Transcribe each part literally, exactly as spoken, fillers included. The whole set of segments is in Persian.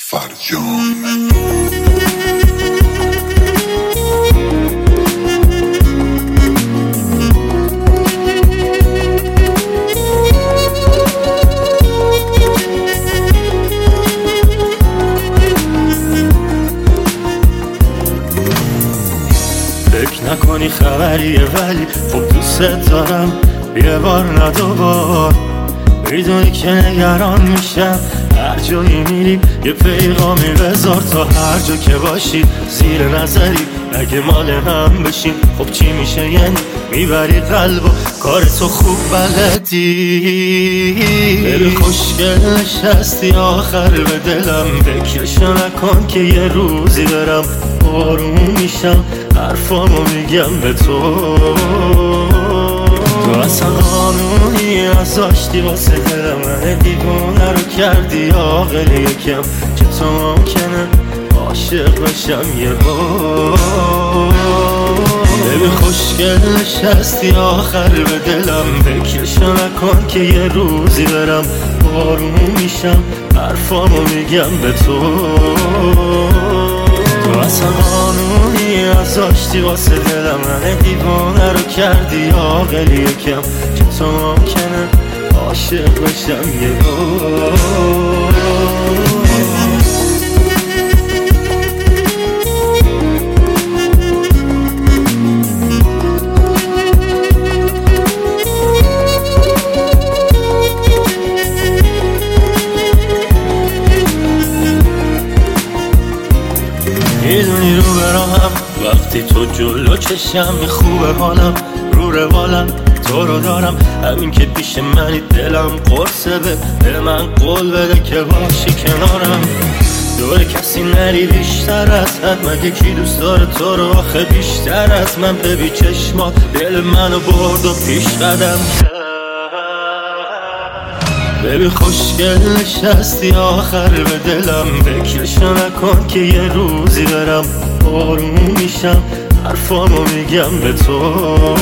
فرجام. فکر نکنی خبریه ولی خب دوست دارم، یه بار نه دوبار. میدونی که نگران میشم هر جایی میری یه پیغامی بذار، تا هر جا که باشی زیر نظری اگه مال هم بشیم خب چی میشه؟ یعنی میبری قلب و کار تو خوب بلدی. دل خوشگل نشستی آخر به دلم، فکرشو نکن که یه روزی برم آروم میشم حرفامو میگم به تو. تو اصلا قانونی نذاشتی واسه دلم، من دیوونه رو کردی عاقل یکم، که تو ممکنه عاشق بشم یه بار. ببین خوشگل نشستی آخر به دلم، فکرشو نکن که یه روزی برم آروم میشم حرفامو میگم به تو. تو اصلا قانونی نذاشتی واسه دلم، من دیوانه رو کردی عاقل یکم، که تو ممکنه عاشق بشم یه بار. میدونی رو براهم وقتی تو جلو چشم خوبه حالم، رو روالم تو رو دارم، همین که پیش منی دلم قرصه، به دل من قول بده که باشی کنارم. دور کسی نری بیشتر از حد، مگه کی دوست داره تو رو آخه بیشتر از من؟ ببین چشمات دل منو برد و پیش قدم کرد. ببین خوشگل نشستی آخر به دلم، فکرشو نکن که یه روزی برم آروم میشم حرفامو میگم به تو.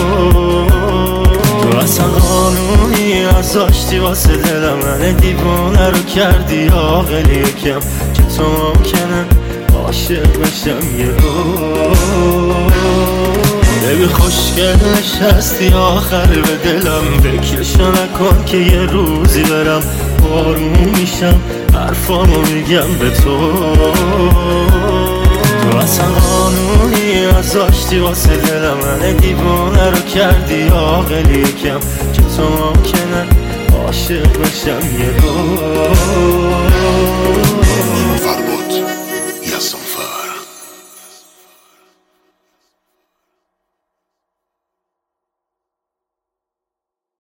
تو اصلا قانونی نذاشتی واسه دلم، من دیوونه رو کردی عاقل یکم، که تو ممکنه عاشق بشم یه بار. ببین خوشگل نشستی آخر به دلم، فکرشو نکن که یه روزی برم آروم میشم حرفامو میگم به تو. تو اصلا قانونی نذاشتی واسه دلم، من دیوونه رو کردی عاقل یکم، که تو ممکنه عاشق بشم یه بار.